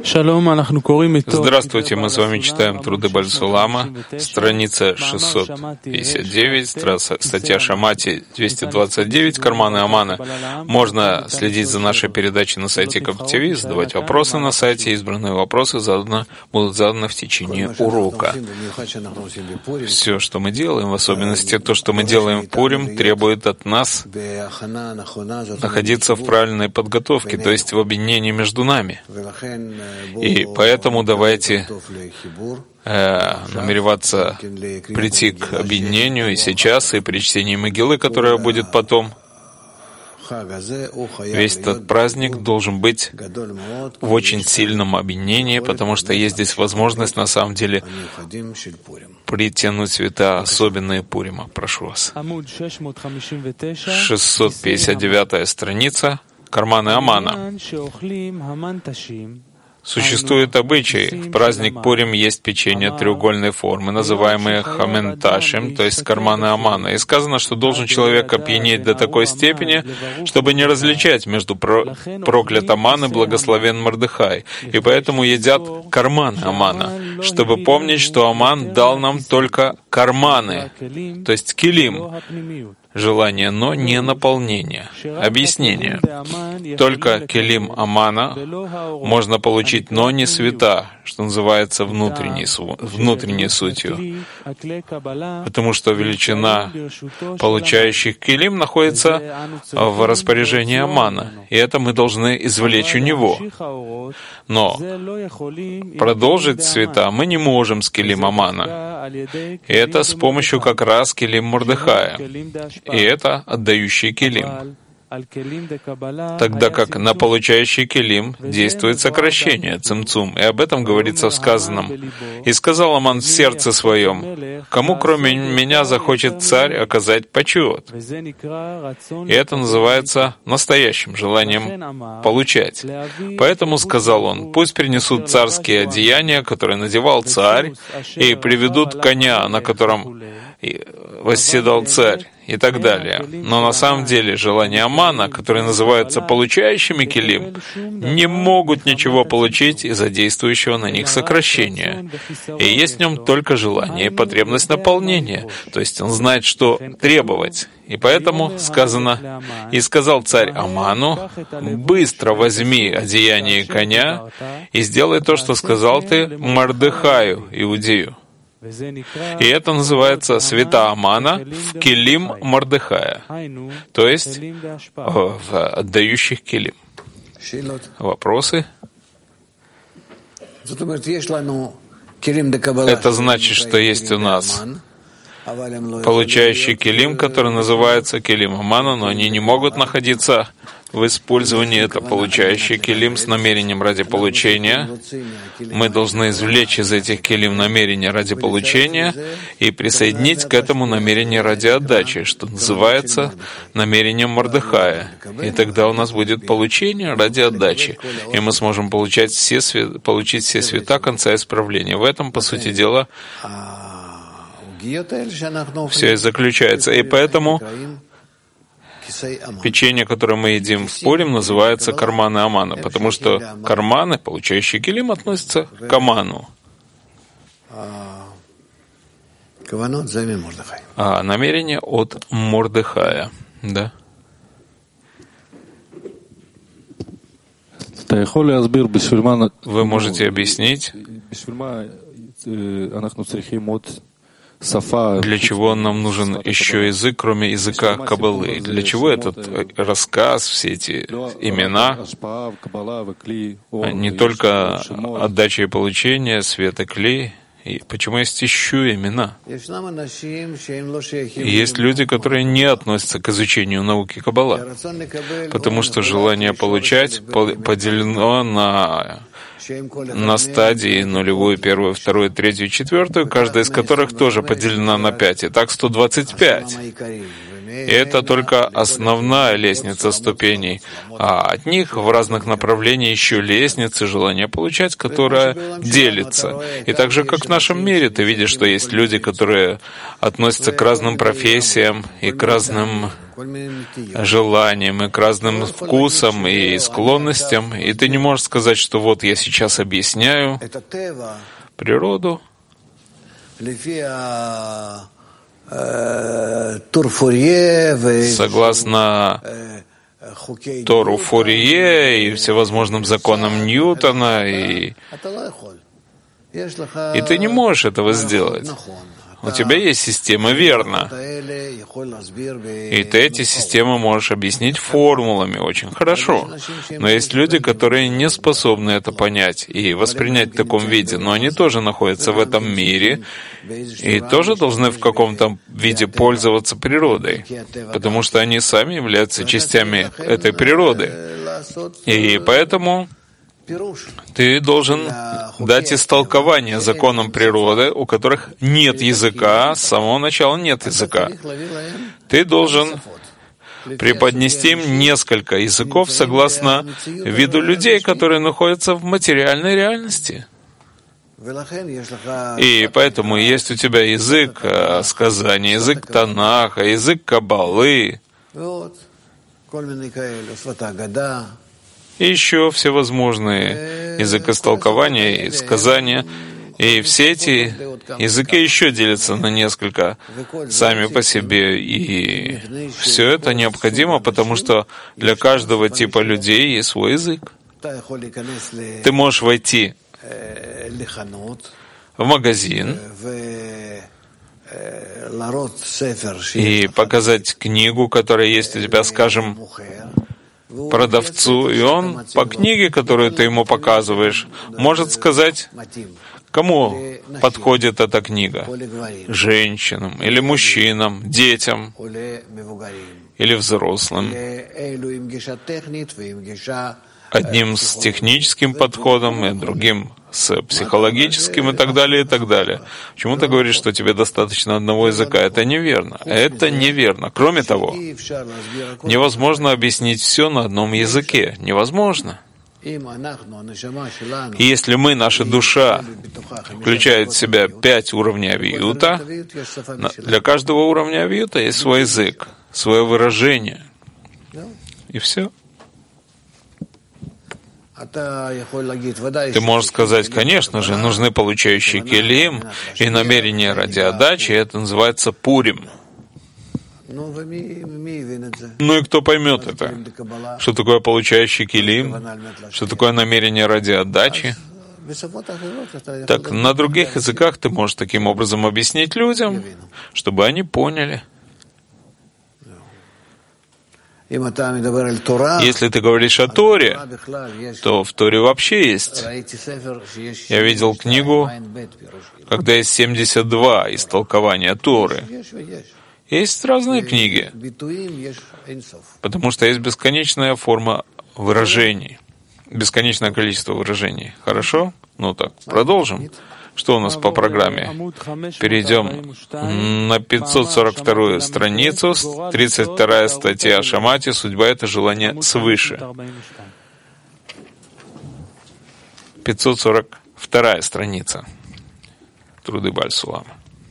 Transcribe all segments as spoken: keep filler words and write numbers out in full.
Здравствуйте, мы с вами читаем труды Бальсулама, страница шестьсот пятьдесят девять, статья Шамати двести двадцать девять, карманы Амана. Можно следить за нашей передачей на сайте КабТВ, задавать вопросы на сайте, избранные вопросы заданы, будут заданы в течение урока. Все, что мы делаем, в особенности то, что мы делаем в Пурим, требует от нас находиться в правильной подготовке, то есть в объединении между нами. И поэтому давайте э, намереваться прийти к объединению и сейчас, и при чтении Мегилы, которая будет потом. Весь этот праздник должен быть в очень сильном объединении, потому что есть здесь возможность, на самом деле, притянуть света особенные Пурима. Прошу вас. шестьсот пятьдесят девятая страница. Карманы Амана. Существует обычай. В праздник Пурим есть печенье треугольной формы, называемые хаменташем, то есть карманы Амана. И сказано, что должен человек опьянеть до такой степени, чтобы не различать между про... проклят Аман и благословен Мордехай. И поэтому едят карманы Амана, чтобы помнить, что Аман дал нам только карманы, то есть килим. Желание, но не наполнение. Объяснение. Только келим Амана можно получить, но не света, что называется внутренней, внутренней сутью. Потому что величина получающих келим находится в распоряжении Амана, и это мы должны извлечь у него. Но продолжить света мы не можем с келим Амана. И это с помощью как раз келим Мордехая. И это отдающий келим. Тогда как на получающий келим действует сокращение, цимцум, и об этом говорится в сказанном. «И сказал Аман в сердце своем, кому кроме меня захочет царь оказать почет?» И это называется настоящим желанием получать. Поэтому сказал он, пусть принесут царские одеяния, которые надевал царь, и приведут коня, на котором восседал царь, и так далее. Но на самом деле желания Амана, которые называются получающими келим, не могут ничего получить из-за действующего на них сокращения. И есть в нем только желание и потребность наполнения, то есть он знает, что требовать. И поэтому сказано, «И сказал царь Аману, быстро возьми одеяние коня и сделай то, что сказал ты Мордехаю, иудею». И это называется света Амана в келим Мордехая, то есть в отдающих келим. Вопросы? Это значит, что есть у нас получающий келим, который называется келим Амана, но они не могут находиться в использовании. Это получающий келим с намерением ради получения. Мы должны извлечь из этих келим намерение ради получения и присоединить к этому намерение ради отдачи, что называется намерением Мордехая. И тогда у нас будет получение ради отдачи, и мы сможем получать все свет, получить все света конца исправления. В этом, по сути дела, все и заключается. И поэтому печенье, которое мы едим в Пурим, называется карманы Амана, потому что карманы, получающие келим, относятся к Аману. А намерение от Мордехая. Да? Вы можете объяснить, для чего нам нужен еще язык, кроме языка Каббалы? Для чего этот рассказ, все эти имена, не только отдача и получение, свет и кли? И почему есть еще имена? И есть люди, которые не относятся к изучению науки Каббала, потому что желание получать поделено на на стадии нулевую, первую, вторую, третью, четвертую, каждая из которых тоже поделена на пять. Итак, сто двадцать пять. И это только основная лестница ступеней, а от них в разных направлениях еще лестницы желания получать, которая делится. И так же, как в нашем мире, ты видишь, что есть люди, которые относятся к разным профессиям и к разным желаниям, и к разным вкусам и склонностям, и ты не можешь сказать, что вот я сейчас объясняю природу согласно Тору Фурье и всевозможным законам Ньютона, и, и ты не можешь этого сделать. У тебя есть система, верно. И ты эти системы можешь объяснить формулами очень хорошо. Но есть люди, которые не способны это понять и воспринять в таком виде, но они тоже находятся в этом мире и тоже должны в каком-то виде пользоваться природой, потому что они сами являются частями этой природы. И поэтому ты должен дать истолкование законам природы, у которых нет языка, с самого начала нет языка. Ты должен преподнести им несколько языков согласно виду людей, которые находятся в материальной реальности. И поэтому есть у тебя язык сказания, язык Танаха, язык Каббалы, и еще всевозможные языкостолкования и сказания. И все эти языки еще делятся на несколько сами по себе. И все это необходимо, потому что для каждого типа людей есть свой язык. Ты можешь войти в магазин и показать книгу, которая есть у тебя, скажем, продавцу, и он по книге, которую ты ему показываешь, может сказать, кому подходит эта книга. Женщинам, или мужчинам, детям, или взрослым. Одним с техническим подходом, и другим с психологическим, и так далее, и так далее. Почему ты говоришь, что тебе достаточно одного языка? Это неверно. Это неверно. Кроме того, невозможно объяснить все на одном языке. Невозможно. И если мы, наша душа, включает в себя пять уровней авиюта, для каждого уровня авиюта есть свой язык, свое выражение. И все. Ты можешь сказать, конечно же, нужны получающие келим и намерения ради отдачи, и это называется Пурим. Ну и кто поймет это? Что такое получающий келим? Что такое намерение ради отдачи? Так на других языках ты можешь таким образом объяснить людям, чтобы они поняли. Если ты говоришь о Торе, то в Торе вообще есть. Я видел книгу, когда есть семьдесят два истолкования Торы. Есть разные книги, потому что есть бесконечная форма выражений, бесконечное количество выражений. Хорошо? Ну так, продолжим. Что у нас по программе? Перейдем на пятьсот сорок вторую страницу, тридцать вторая статья о Шамате. Судьба — это желание свыше. пятьсот сорок вторая страница. Труды Бааль Сулама.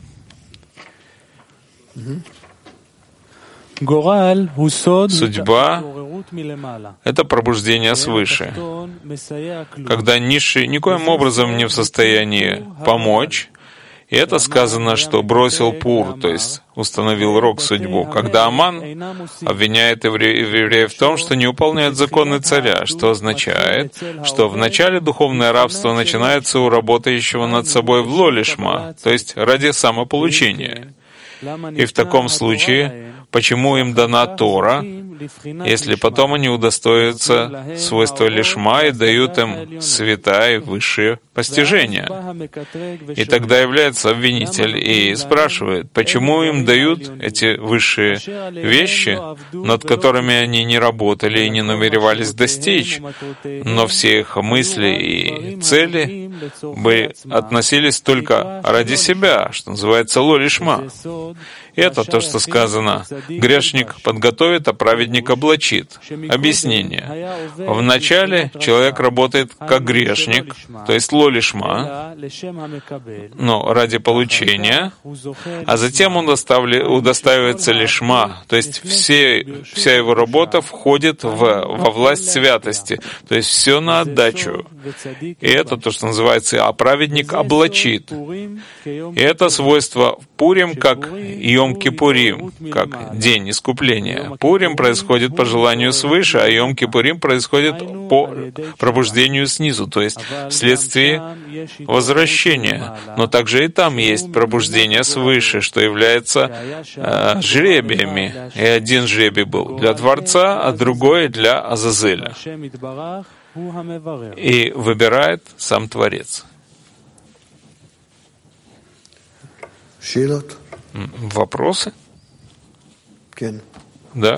Судьба — это пробуждение свыше, когда низший никоим образом не в состоянии помочь. И это сказано, что бросил Пур, то есть установил Рог судьбу, когда Аман обвиняет евреев в том, что не выполняют законы царя, что означает, что вначале духовное рабство начинается у работающего над собой в лолишма, то есть ради самополучения. И в таком случае, почему им дана Тора, если потом они удостоятся свойства лишма и дают им святая и высшие постижения? И тогда является обвинитель и спрашивает, почему им дают эти высшие вещи, над которыми они не работали и не намеревались достичь, но все их мысли и цели бы относились только ради себя, что называется ло-лишма. И это то, что сказано: грешник подготовит, а праведник облачит. Объяснение. Вначале человек работает как грешник, то есть ло-лишма, но ради получения, а затем он удостаивается лишма, то есть все, вся его работа входит в, во власть святости, то есть все на отдачу. И это то, что называется, а праведник облачит. И это свойство Пурим, как Йом-Кипурим, как день искупления. Пурим происходит по желанию свыше, а Йом-Кипурим происходит по пробуждению снизу, то есть вследствие возвращения. Но также и там есть пробуждение свыше, что является э, жребиями. И один жребий был для Творца, а другой для Азазеля. И выбирает сам Творец. Вопросы? Да.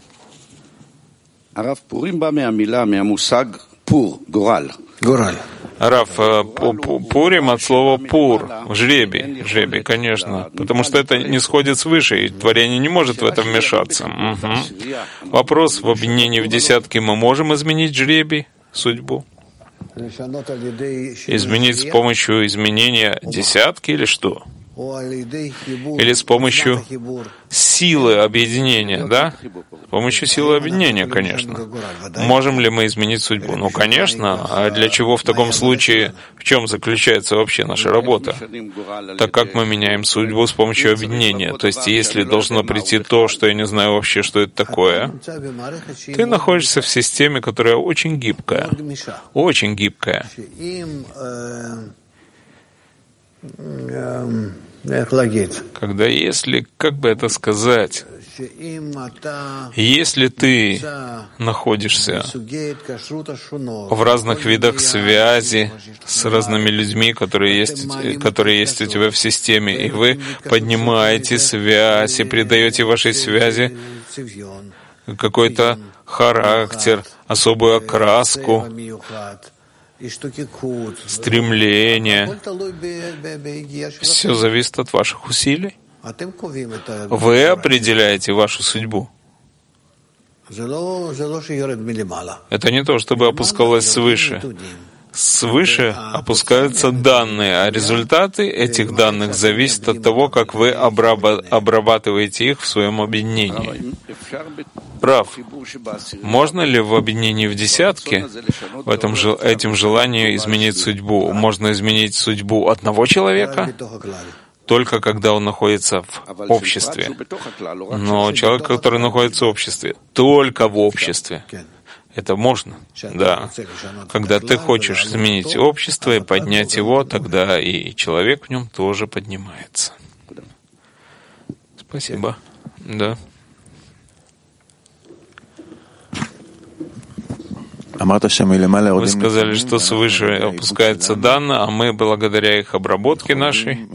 Рав, Пурим ба меамила, меамусаг пур, гораль. Рав, Пурим от слова пур, жребий, жребий, конечно, потому что это не сходит свыше, и творение не может в это вмешаться. Угу. Вопрос: в объединении в десятки мы можем изменить жребий, судьбу? Изменить с помощью изменения десятки или что? Или с помощью силы объединения, да? С помощью силы объединения, конечно. Можем ли мы изменить судьбу? Ну, конечно. А для чего в таком случае, в чем заключается вообще наша работа? Так как мы меняем судьбу с помощью объединения? То есть, если должно прийти то, что я не знаю вообще, что это такое, ты находишься в системе, которая очень гибкая. Очень гибкая. Когда если, как бы это сказать, если ты находишься в разных видах связи с разными людьми, которые есть, которые есть у тебя в системе, и вы поднимаете связь и придаете вашей связи какой-то характер, особую окраску, стремление. Все зависит от ваших усилий. Вы определяете вашу судьбу. Это не то, чтобы опускалось свыше. Свыше опускаются данные, а результаты этих данных зависят от того, как вы обрабатываете их в своем объединении. Прав. Можно ли в объединении в десятке, в этом же, этим желании изменить судьбу? Можно изменить судьбу одного человека, только когда он находится в обществе. Но человек, который находится в обществе, только в обществе. Это можно, да. Когда ты хочешь изменить общество и поднять его, тогда и человек в нем тоже поднимается. Спасибо. Да. Вы сказали, что свыше опускается данные, а мы, благодаря их обработке нашей,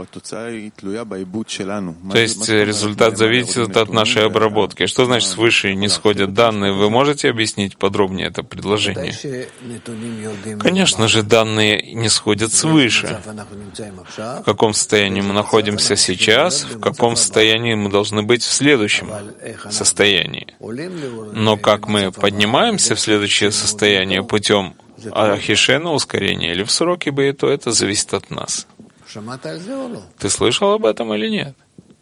то есть результат зависит от нашей обработки. Что значит свыше не сходят данные? Вы можете объяснить подробнее это предложение? Конечно же, данные не сходят свыше. В каком состоянии мы находимся сейчас, в каком состоянии мы должны быть в следующем состоянии. Но как мы поднимаемся в следующее состояние путем ахишена, ускорения или в сроки бы, то это зависит от нас. Ты слышал об этом или нет?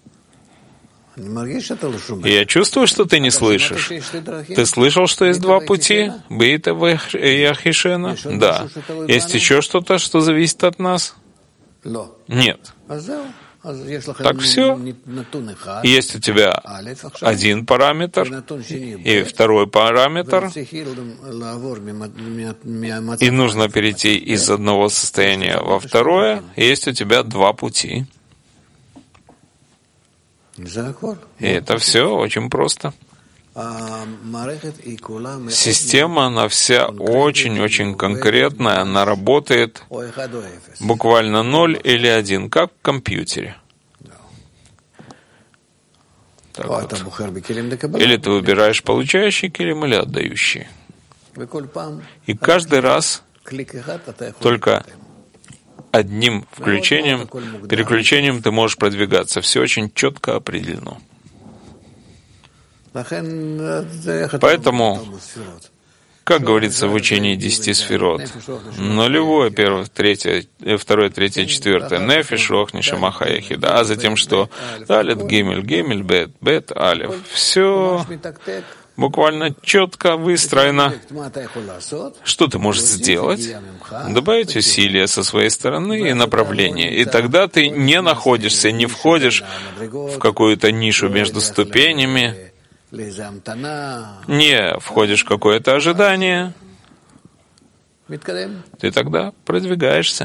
Я чувствую, что ты не слышишь. Ты слышал, что есть два пути? Бейта и ахишена? Да. Есть еще что-то, что зависит от нас? Нет. Так все. Есть у тебя один параметр и второй параметр, и нужно перейти из одного состояния во второе. Есть у тебя два пути. И это все очень просто. Система, она вся очень-очень конкретная, она работает буквально ноль или один, как в компьютере. Так вот. Или ты выбираешь получающий килим или отдающий. И каждый раз только одним включением, переключением ты можешь продвигаться. Все очень четко определено. Поэтому, как говорится в учении десяти сферот, нулевое, первое, третье, второе, третье, четвертое, нефиш, рох, нишама, хаяхида, а затем что? Далит, гимель, гимель, бет, бет, алев. Все буквально четко выстроено. Что ты можешь сделать? Добавить усилия со своей стороны и направление. И тогда ты не находишься, не входишь в какую-то нишу между ступенями, не входишь в какое-то ожидание, ты тогда продвигаешься.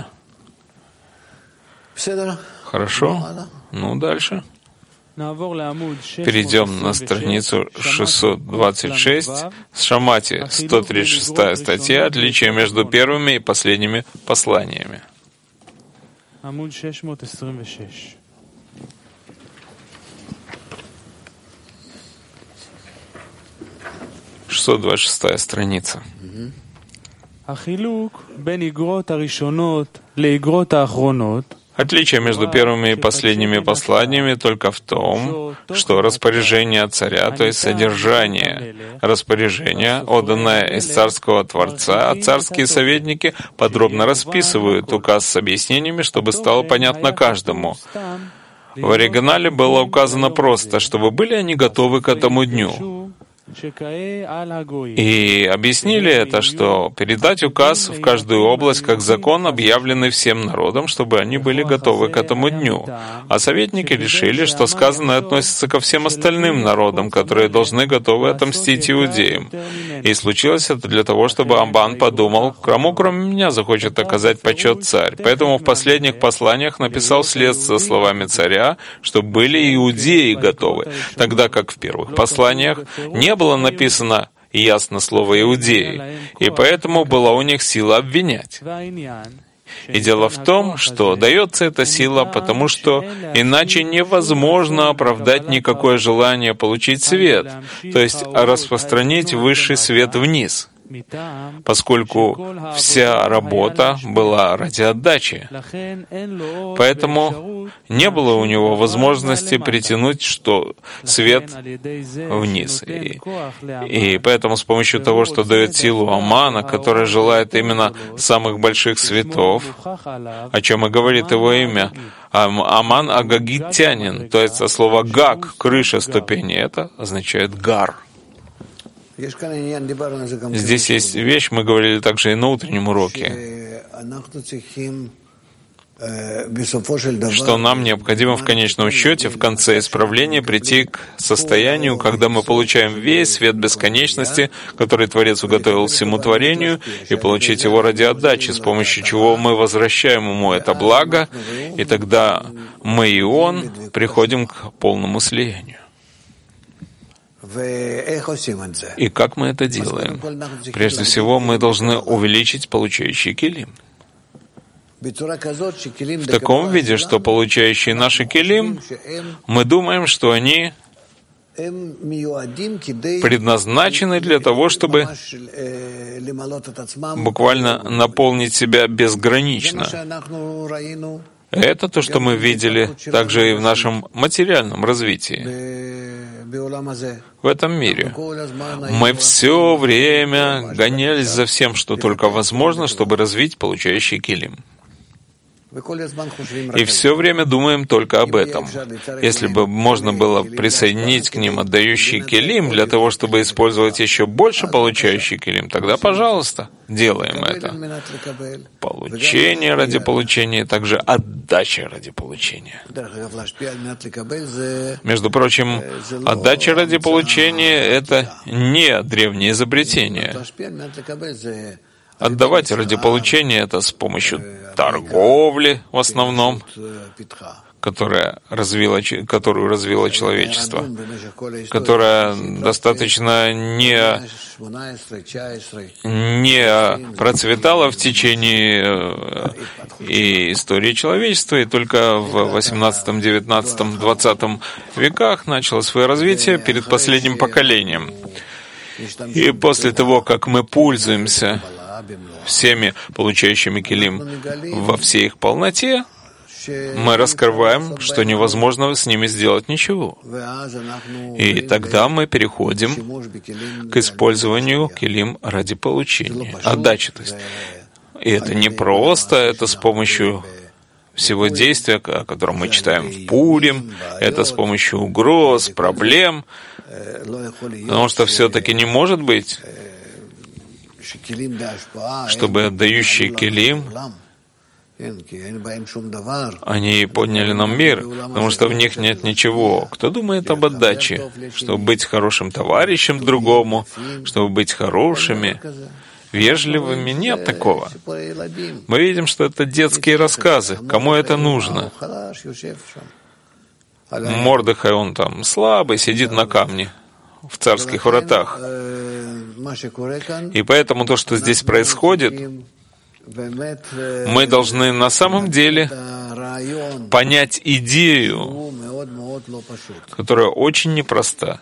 Хорошо? Ну, дальше. Перейдем на страницу шестьсот двадцать шесть, с Шамати, сто тридцать шестая статья, отличие между первыми и последними посланиями. шестьсот двадцать шестая страница. Отличие между первыми и последними посланиями только в том, что распоряжение царя, то есть содержание распоряжения, отданное из царского Творца, а царские советники подробно расписывают указ с объяснениями, чтобы стало понятно каждому. В оригинале было указано просто, чтобы были они готовы к этому дню. И объяснили это, что передать указ в каждую область как закон, объявленный всем народам, чтобы они были готовы к этому дню. А советники решили, что сказанное относится ко всем остальным народам, которые должны готовы отомстить иудеям. И случилось это для того, чтобы Аман подумал, кому кроме меня захочет оказать почет царь. Поэтому в последних посланиях написал вслед за словами царя, чтобы были иудеи готовы, тогда как в первых посланиях не было написано ясно слово «иудеи», и поэтому была у них сила обвинять. И дело в том, что дается эта сила, потому что иначе невозможно оправдать никакое желание получить свет, то есть распространить высший свет вниз, поскольку вся работа была ради отдачи. Поэтому не было у него возможности притянуть что свет вниз. И, и поэтому с помощью того, что дает силу Амана, который желает именно самых больших светов, о чем и говорит его имя, Аман агагитянин, то есть со слова «гаг» — крыша ступени, это означает «гар». Здесь есть вещь, мы говорили также и на утреннем уроке, что нам необходимо в конечном счете, в конце исправления, прийти к состоянию, когда мы получаем весь свет бесконечности, который Творец уготовил всему творению, и получить его ради отдачи, с помощью чего мы возвращаем ему это благо, и тогда мы и он приходим к полному слиянию. И как мы это делаем? Прежде всего, мы должны увеличить получающий килим. В таком виде, что получающие наши килим, мы думаем, что они предназначены для того, чтобы буквально наполнить себя безгранично. Это то, что мы видели также и в нашем материальном развитии. В этом мире мы все время гонялись за всем, что только возможно, чтобы развить получающий килим. И все время думаем только об этом. Если бы можно было присоединить к ним отдающий килим для того, чтобы использовать еще больше получающий килим, тогда, пожалуйста, делаем это. Получение ради получения, также отдача ради получения. Между прочим, отдача ради получения — это не древнее изобретение. Отдавать ради получения — это с помощью торговли в основном, которая развила, которую развило человечество, которая достаточно не, не процветала в течение и истории человечества, и только в восемнадцатом, девятнадцатом, двадцатом веках начало свое развитие перед последним поколением. И после того, как мы пользуемся всеми получающими келим во всей их полноте, мы раскрываем, что невозможно с ними сделать ничего. И тогда мы переходим к использованию келим ради получения, отдачи. То есть. И это не просто, это с помощью всего действия, о котором мы читаем в Пурим, это с помощью угроз, проблем, потому что все-таки не может быть, чтобы отдающие келим, они подняли нам мир, потому что в них нет ничего. Кто думает об отдаче? Чтобы быть хорошим товарищем другому, чтобы быть хорошими, вежливыми? Нет такого. Мы видим, что это детские рассказы. Кому это нужно? Мордехай, он там слабый, сидит на камне в царских вратах. И поэтому то, что здесь происходит, мы должны на самом деле понять идею, которая очень непроста,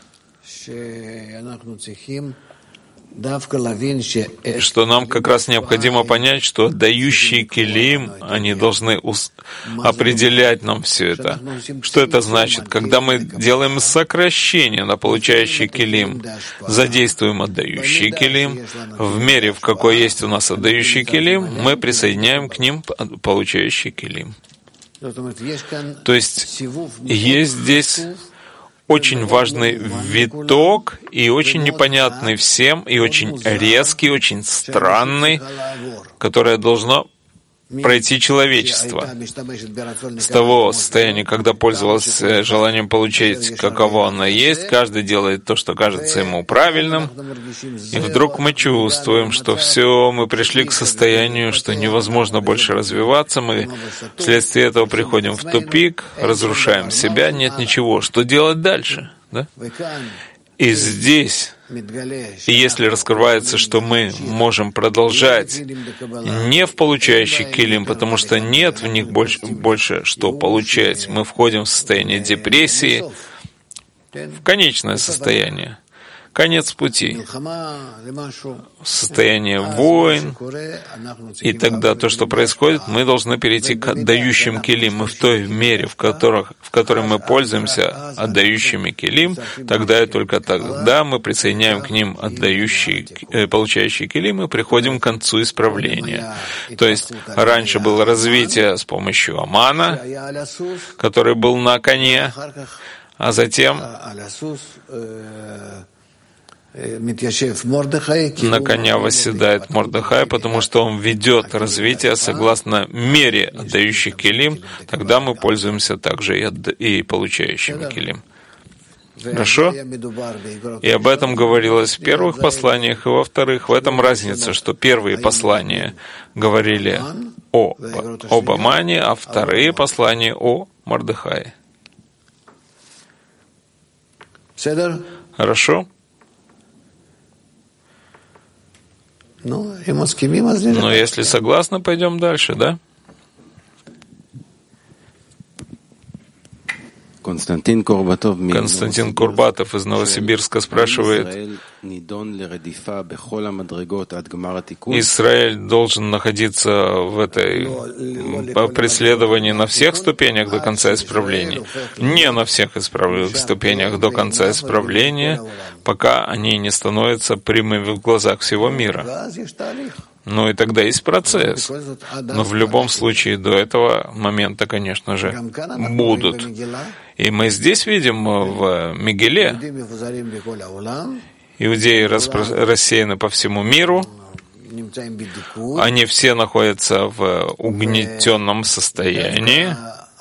что нам как раз необходимо понять, что отдающие келим, они должны ус- определять нам все это. Что это значит? Когда мы делаем сокращение на получающий келим, задействуем отдающий келим, в мере, в какой есть у нас отдающий келим, мы присоединяем к ним получающий келим. То есть есть здесь очень важный виток и очень непонятный всем, и очень резкий, очень странный, которое должно пройти человечество. С того состояния, когда пользовалось желанием получить, каково оно есть, каждый делает то, что кажется ему правильным, и вдруг мы чувствуем, что все, мы пришли к состоянию, что невозможно больше развиваться, мы вследствие этого приходим в тупик, разрушаем себя, нет ничего. Что делать дальше? Да? И здесь, и если раскрывается, что мы можем продолжать не в получающий келим, потому что нет в них больше, больше что получать, мы входим в состояние депрессии, в конечное состояние, конец пути, состояние войн, и тогда то, что происходит, мы должны перейти к отдающим келим. Мы в той мере, в, которых, в которой мы пользуемся отдающими келим, тогда и только тогда мы присоединяем к ним отдающие, э, получающие келим и приходим к концу исправления. То есть раньше было развитие с помощью Амана, который был на коне, а затем на коня восседает Мордехай, потому что он ведет развитие согласно мере отдающих келим, тогда мы пользуемся также и, отда- и получающими келим. Хорошо? И об этом говорилось в первых посланиях, и во вторых. В этом разница, что первые послания говорили о, об Амане, а вторые послания о Мордехае. Хорошо? Но если согласны, пойдем дальше, да? Константин Курбатов из Новосибирска спрашивает: Израиль должен находиться в этой преследовании на всех ступенях до конца исправления? Не на всех исправ... ступенях до конца исправления, пока они не становятся прямыми в глазах всего мира. Ну и тогда есть процесс. Но в любом случае до этого момента, конечно же, будут. И мы здесь видим в Мегиле, иудеи распро- рассеяны по всему миру, они все находятся в угнетенном состоянии,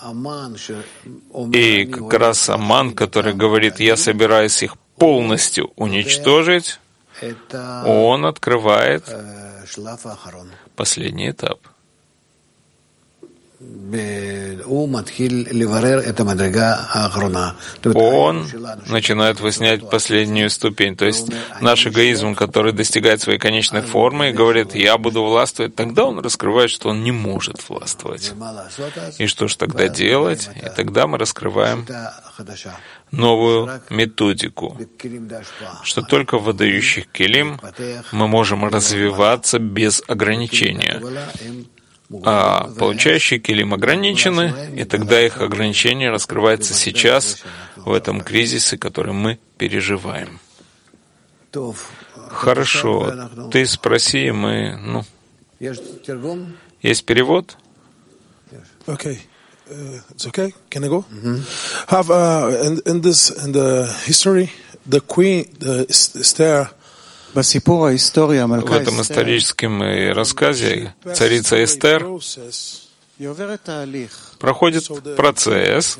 и как раз Аман, который говорит: «Я собираюсь их полностью уничтожить», он открывает последний этап. он начинает выяснять последнюю ступень. То есть наш эгоизм, который достигает своей конечной формы и говорит, я буду властвовать, тогда он раскрывает, что он не может властвовать. И что же тогда делать? И тогда мы раскрываем новую методику, что только в выдающих келим мы можем развиваться без ограничения. А получающие келим ограничены, и тогда их ограничение раскрывается сейчас, в этом кризисе, который мы переживаем. Хорошо, ты спроси, мы, ну... Есть перевод? Okay. Uh, it's okay. Can I go? Mm-hmm. Have uh, in, in this in the history, the queen, the Esther. В этом историческом рассказе царица Эстер проходит процесс,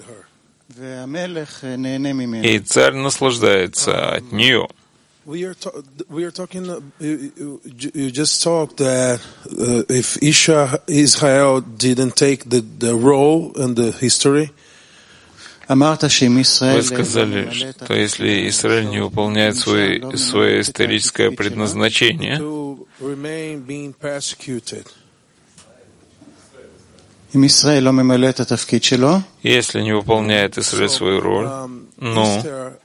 и царь наслаждается от нее. We are, to- we are talking, uh, you, you just talked that uh, if Isha, Israel didn't take the, the role in the history, вы сказали, что если Израиль не выполняет свой, свое историческое предназначение, если не выполняет Израиль свою роль, ну,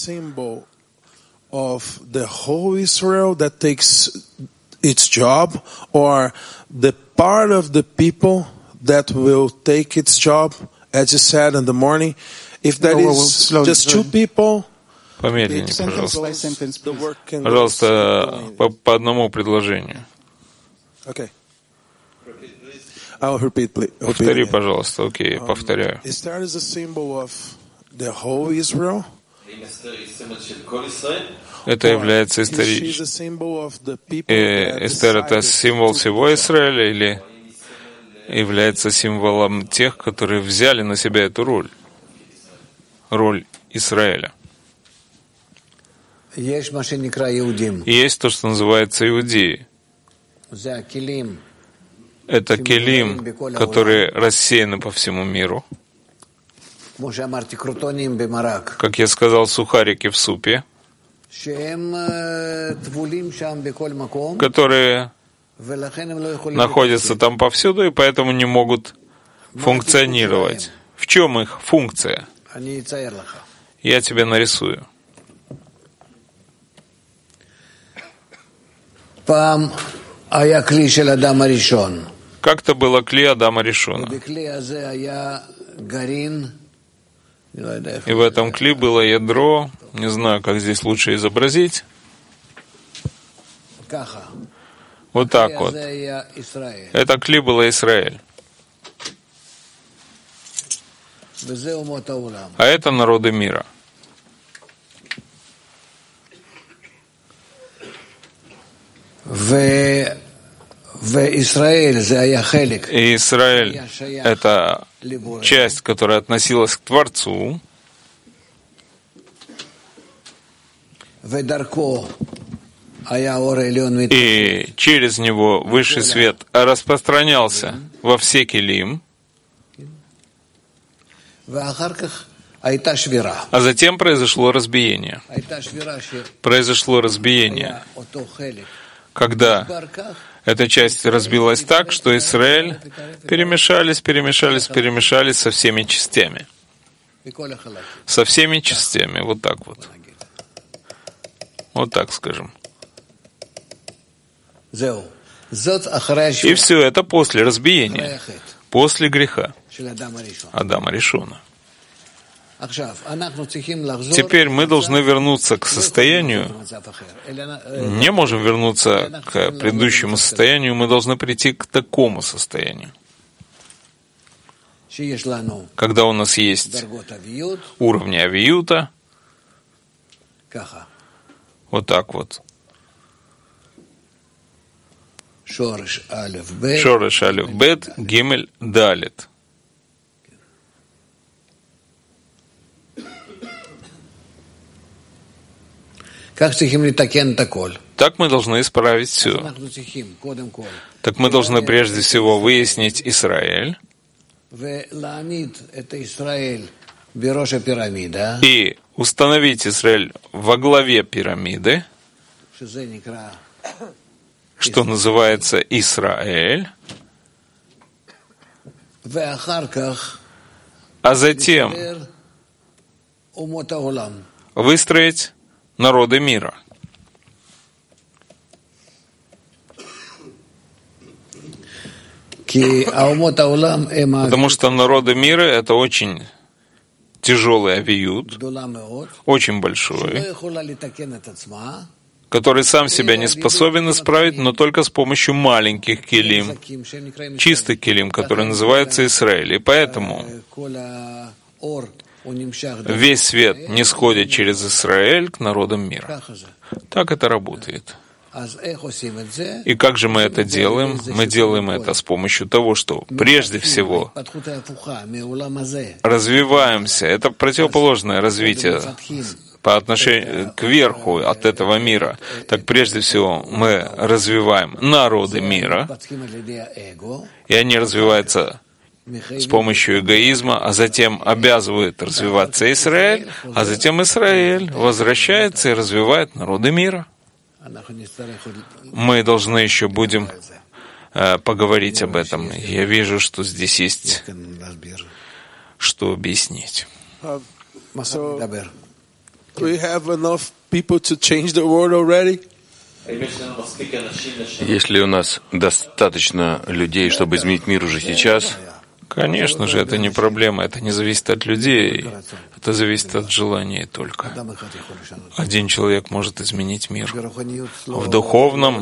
of the whole Israel that takes its job, or the part of the people that will take its job, as you said in the morning, if that no, is just two people. Помедленнее, пожалуйста. Пожалуйста, по, по одному предложению. Okay. I'll repeat, please. Повтори, пожалуйста. Окей, okay, повторяю. Esther is a symbol of the whole Israel. Это является историческим. Эстер — это символ всего Израиля или является символом тех, которые взяли на себя эту роль, роль Израиля? Есть то, что называется иудеи. Это келим, которые рассеяны по всему миру. Как я сказал, сухарики в супе, которые находятся там повсюду и поэтому не могут функционировать. В чем их функция? Я тебе нарисую. Как-то было кли Адама Ришона. И в этом кли было ядро, не знаю, как здесь лучше изобразить. Вот так вот. Это кли было Израиль. А это народы мира. И Израиль — это часть, которая относилась к Творцу, и через него высший свет распространялся во все келим, а затем произошло разбиение. Произошло разбиение, когда эта часть разбилась так, что Израиль перемешались, перемешались, перемешались со всеми частями. Со всеми частями, вот так вот. Вот так скажем. И все это после разбиения, после греха Адама Ришона. Теперь мы должны вернуться к состоянию, не можем вернуться к предыдущему состоянию, мы должны прийти к такому состоянию, когда у нас есть уровни авиюта, вот так вот. Шореш алеф бет гимель далет. Так мы должны исправить все. Так мы должны прежде всего выяснить Израиль, и установить Израиль во главе пирамиды, что называется Исраэль, а затем выстроить народы мира. Потому что народы мира — это очень тяжелый авиют, очень большой, который сам себя не способен исправить, но только с помощью маленьких килим, чистых килим, который называется Израиль. И поэтому весь свет не сходит через Израиль к народам мира. Так это работает. И как же мы это делаем? Мы делаем это с помощью того, что прежде всего развиваемся. Это противоположное развитие по отношению к верху от этого мира. Так прежде всего мы развиваем народы мира, и они развиваются с помощью эгоизма, а затем обязывают развиваться Израиль, а затем Израиль возвращается и развивает народы мира. Мы должны еще будем э, поговорить об этом. Я вижу, что здесь есть что объяснить. Если у нас достаточно людей, чтобы изменить мир уже сейчас, конечно же, это не проблема, это не зависит от людей, это зависит от желания только. Один человек может изменить мир. В духовном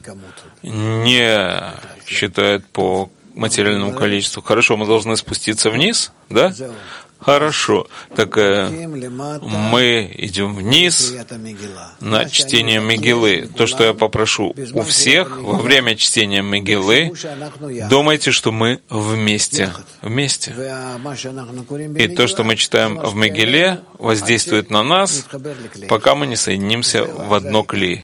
не считают по материальному количеству. Хорошо, мы должны спуститься вниз, да? Хорошо. Так э, мы идем вниз на чтение Мегиллы. То, что я попрошу у всех во время чтения Мегиллы, думайте, что мы вместе. Вместе. И то, что мы читаем в Мегилле, воздействует на нас, пока мы не соединимся в одно кли.